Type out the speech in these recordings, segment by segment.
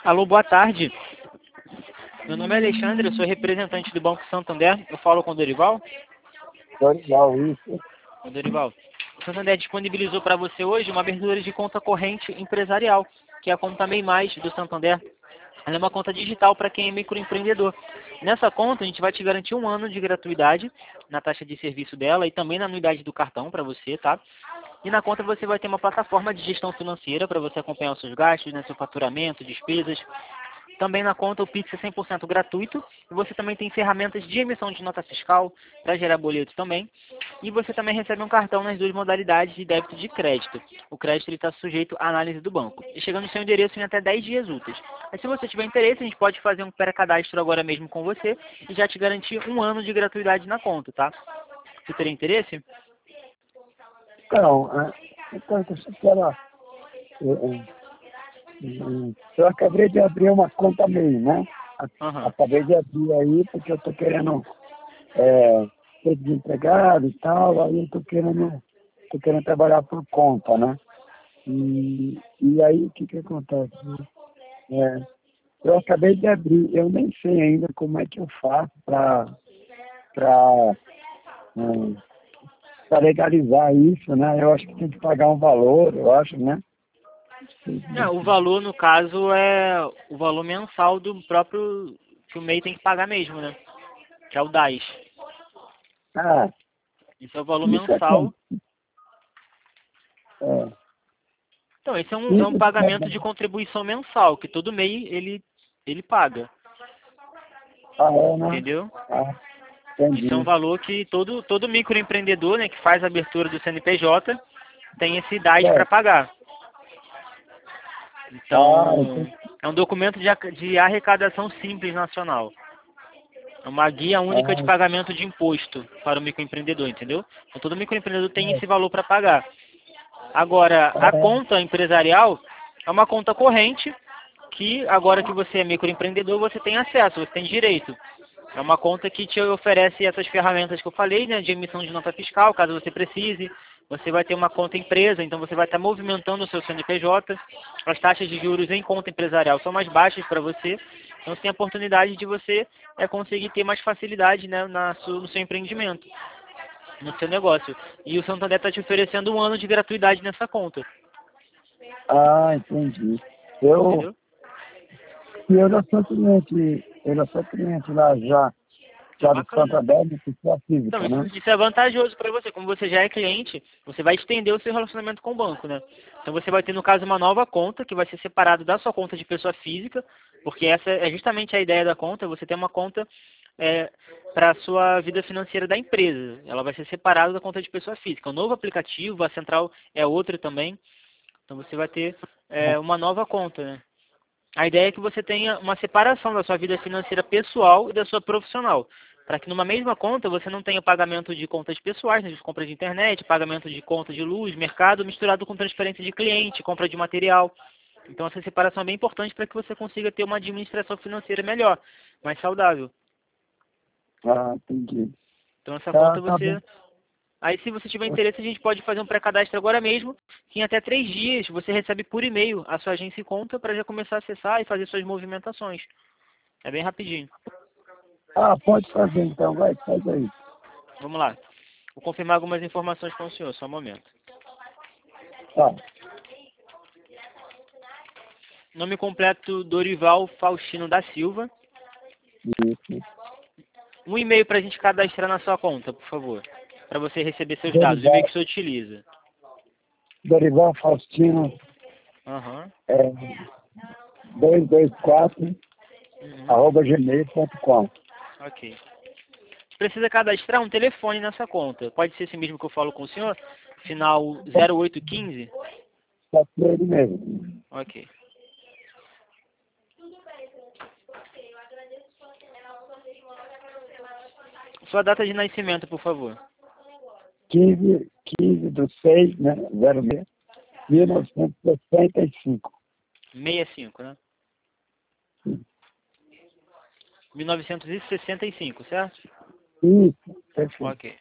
Alô, boa tarde. Meu nome é Alexandre, eu sou representante do Banco Santander. Eu falo com o Dorival. Dorival, isso. O Dorival, o Santander disponibilizou para você hoje uma abertura de conta corrente empresarial, que é a conta MEI Mais do Santander. Ela é uma conta digital para quem é microempreendedor. Nessa conta, a gente vai te garantir 1 ano de gratuidade na taxa de serviço dela e também na anuidade do cartão para você, tá? E na conta você vai ter uma plataforma de gestão financeira para você acompanhar os seus gastos, né, seu faturamento, despesas. Também na conta o Pix é 100% gratuito e você também tem ferramentas de emissão de nota fiscal para gerar boletos também. E você também recebe um cartão nas duas modalidades de débito e de crédito. O crédito está sujeito à análise do banco e chega no seu endereço em até 10 dias úteis. Mas se você tiver interesse, a gente pode fazer um pré-cadastro agora mesmo com você e já te garantir 1 ano de gratuidade na conta, tá? Você teria interesse? Então, deixa eu falar. Eu acabei de abrir uma conta MEI, né? Aham. Acabei de abrir aí porque eu tô querendo ser desempregado e tal, aí eu tô querendo trabalhar por conta, né? E aí o que acontece? Eu acabei de abrir, eu nem sei ainda como é que eu faço para legalizar isso, né? Eu acho que tem que pagar um valor, eu acho, né? O valor, no caso, é o valor mensal do próprio que o MEI tem que pagar mesmo, né? Que é o DAS. Ah, Isso é o valor isso é mensal. como? É, Então, esse é um isso que é pagamento bom. de contribuição mensal, que todo MEI ele paga, Ah, é, né? entendeu? Ah, Isso é um entendi. valor que todo microempreendedor, né, que faz a abertura do CNPJ, tem esse DAS para É. pagar. Ah, entendi. Então, é um documento de arrecadação simples nacional. É uma guia única de Ah, pagamento de imposto para o microempreendedor, entendeu? Então, todo microempreendedor tem esse valor para pagar. Agora, a conta empresarial é uma conta corrente que, agora que você é microempreendedor, você tem acesso, você tem direito. É uma conta que te oferece essas ferramentas que eu falei, né, de emissão de nota fiscal, caso você precise. Você vai ter uma conta empresa, então você vai estar movimentando o seu CNPJ. As taxas de juros em conta empresarial são mais baixas para você. Então você tem a oportunidade de você conseguir ter mais facilidade, né, no seu empreendimento, no seu negócio. E o Santander está te oferecendo 1 ano de gratuidade nessa conta. entendi. Eu, Entendeu? eu já sou cliente lá Então, já do bacana. Santander, de pessoa Então, física, né? isso é vantajoso para você. Como você já é cliente, você vai estender o seu relacionamento com o banco, né? Então, você vai ter, no caso, uma nova conta que vai ser separada da sua conta de pessoa física, porque essa é justamente a ideia da conta, você ter uma conta para a sua vida financeira da empresa. Ela vai ser separada da conta de pessoa física. É um novo aplicativo, a central é outra também. Então, você vai ter uma nova conta, né? A ideia é que você tenha uma separação da sua vida financeira pessoal e da sua profissional. Para que numa mesma conta você não tenha pagamento de contas pessoais, né, de compra de internet, pagamento de conta de luz, mercado, misturado com transferência de cliente, compra de material. Então essa separação é bem importante para que você consiga ter uma administração financeira melhor, mais saudável. Ah, entendi. Então essa conta Tá bom. você... Aí se você tiver interesse a gente pode fazer um pré-cadastro agora mesmo, que em até 3 dias você recebe por e-mail a sua agência e conta para já começar a acessar e fazer suas movimentações. É bem rapidinho. Ah, pode fazer então, vai, faz aí. Vamos lá. Vou confirmar algumas informações com o senhor, só um momento. Tá. Nome completo, Dorival Faustino da Silva. Isso. Um e-mail para a gente cadastrar na sua conta, por favor. Para você receber seus dados. O e-mail Dorival, que o senhor utiliza. Dorival Faustino, Aham. 224, Uhum. @gmail.com. Ok. Precisa cadastrar um telefone nessa conta. Pode ser esse mesmo que eu falo com o senhor? Final 0815? Pode ser ele mesmo. Ok. Sua data de nascimento, por favor. 15 do 6, né? 06, 1965. 65, né? 1965, certo? Isso, perfeito. Ok.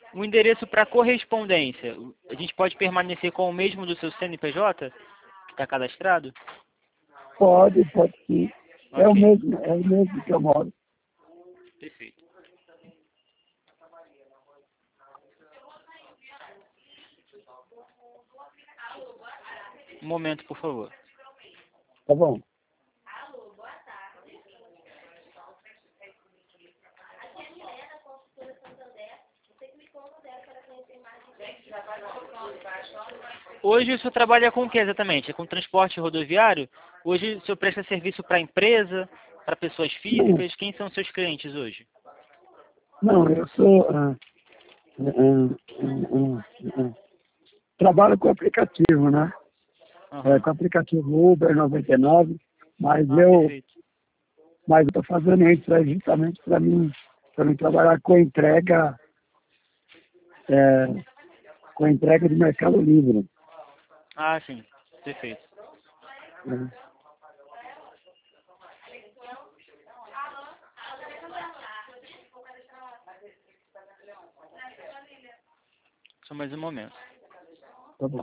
O endereço para correspondência, a gente pode permanecer com o mesmo do seu CNPJ, que está cadastrado? Pode sim. Ok, É o mesmo que eu moro. perfeito. Um momento, por favor. Tá bom. Hoje o senhor trabalha com o que exatamente? É com transporte rodoviário? Hoje o senhor presta serviço para empresa, para pessoas Não, físicas? Quem são seus clientes hoje? não, eu sou... trabalho com aplicativo, né? Aham. Com aplicativo Uber 99, mas Ah, eu perfeito. estou fazendo isso aí justamente para mim trabalhar é, com entrega de Mercado Livre. Ah, sim. Perfeito. Né? Só mais um momento. Tá bom.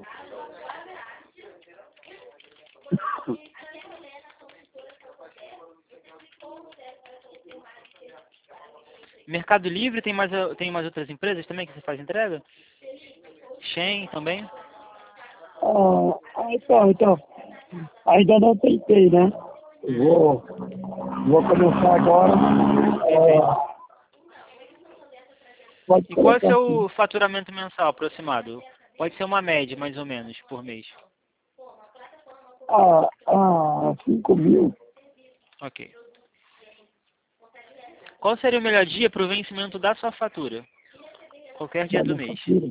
Mercado Livre tem mais outras empresas também que você faz entrega? Shein também? Então, ainda não tentei, né? Uhum. Vou começar agora. Perfeito. Pode E qual é o colocar assim. seu faturamento mensal aproximado? Pode ser uma média, mais ou menos, por mês. 5 mil. Ok. Qual seria o melhor dia para o vencimento da sua fatura? Qualquer dia Da do minha mês. fatura.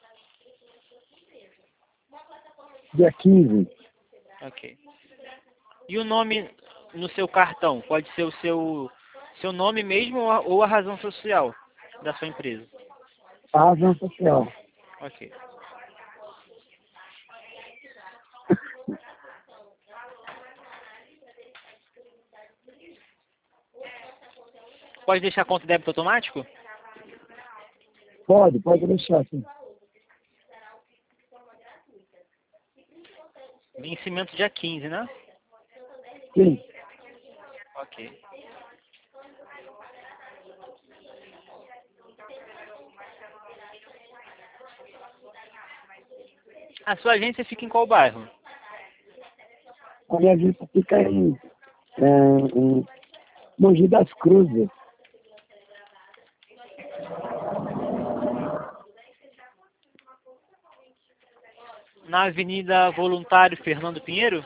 Dia 15. Ok. E o nome no seu cartão? Pode ser o seu nome mesmo ou a razão social da sua empresa? A razão social. Ok. Pode deixar conta débito automático? Pode deixar assim. Vencimento dia 15, né? Sim. Ok. A sua agência fica em qual bairro? A minha vista fica em Mogi das Cruzes. Na Avenida Voluntário Fernando Pinheiro?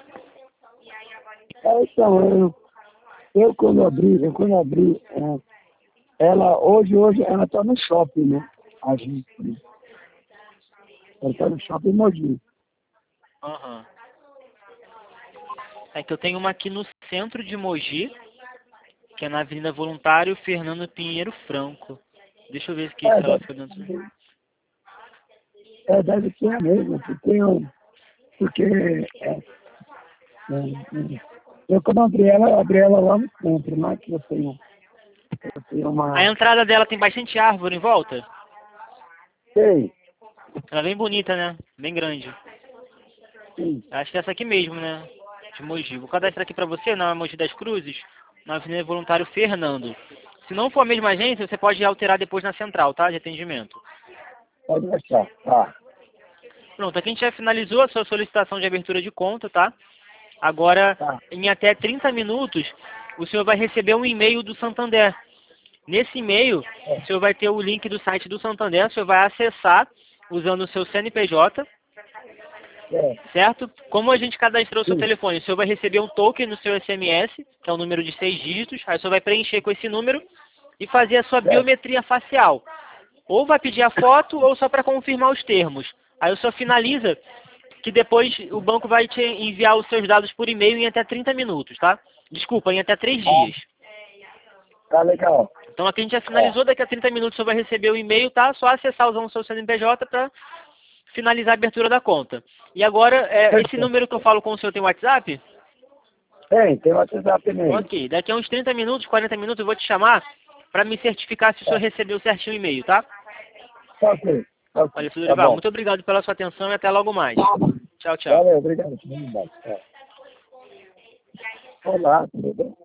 Então, eu quando abri, hoje ela está no shopping, né? A gente, né? Ela está no shopping Mogi. Aham. É que eu tenho uma aqui no centro de Mogi, que é na Avenida Voluntário Fernando Pinheiro Franco. Deixa eu ver aqui É, se ela deve, foi dentro. deve ser a mesma, porque eu quando abri ela lá no centro, né? Que eu tenho A uma. entrada dela tem bastante árvore em volta. Sei, Ela é bem bonita, né? Bem grande. sim, Acho que é essa aqui mesmo, né? De Mogi. Vou cadastrar aqui pra você na Mogi das Cruzes, na Avenida Voluntário Fernando. Se não for a mesma agência, você pode alterar depois na central, tá? De atendimento. pode deixar. Tá, Pronto, aqui a gente já finalizou a sua solicitação de abertura de conta, tá? Agora, tá. em até 30 minutos, o senhor vai receber um e-mail do Santander. Nesse e-mail, o senhor vai ter o link do site do Santander, o senhor vai acessar usando o seu CNPJ, É, certo? Como a gente cadastrou o seu sim, telefone, o senhor vai receber um token no seu SMS, que é um número de 6 dígitos, aí o senhor vai preencher com esse número e fazer a sua certo. biometria facial. Ou vai pedir a foto ou só para confirmar os termos. Aí o senhor finaliza, que depois o banco vai te enviar os seus dados por e-mail em até 30 minutos, tá? Desculpa, em até 3 Ah, dias. tá legal. Então aqui a gente já Ó, finalizou, daqui a 30 minutos o senhor vai receber o e-mail, tá? Só acessar usando o seu CNPJ para finalizar a abertura da conta. E agora, esse perfeito. número que eu falo com o senhor tem WhatsApp? Tem o WhatsApp nele. Ok, daqui a uns 30 minutos, 40 minutos eu vou te chamar para me certificar se o senhor Tá, recebeu certinho o e-mail, tá? Tá ok. Tá ok. Olha, Tá Florival, bom. muito obrigado pela sua atenção e até logo mais. Tchau, tchau. Valeu, obrigado. Olá, tudo bem?